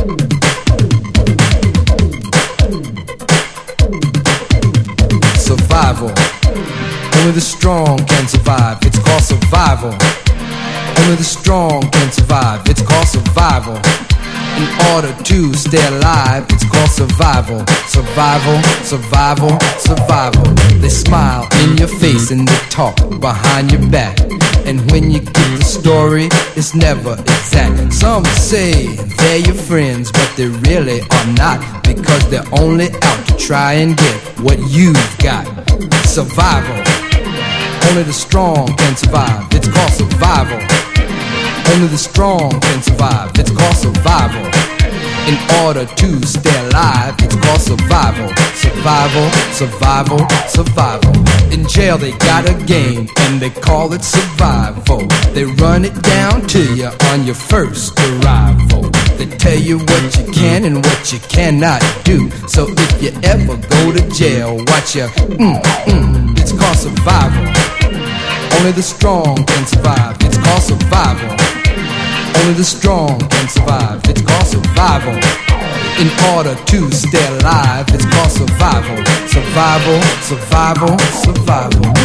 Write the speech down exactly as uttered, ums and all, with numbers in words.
Survival. Only the strong can survive. It's called survival. Only the strong can survive. It's called survival. In order to stay alive, it's called survival. Survival, survival, survival. They smile in your face and they talk behind your back. And when you get the story, it's never exact. Some say they're your friends, but they really are not, because they're only out to try and get what you've got. Survival. Only the strong can survive. It's called survival. Only the strong can survive. It's called survival. In order to stay alive, it's called survival. Survival, survival, survival. In jail they got a game and they call it survival. They run it down to you on your first arrival. They tell you what you can and what you cannot do. So if you ever go to jail, watch your mm, mm, it's called survival. Only the strong can survive. It's called survival. Only the strong can survive. It's called survival. In order to stay alive, it's called survival. Survival, survival, survival.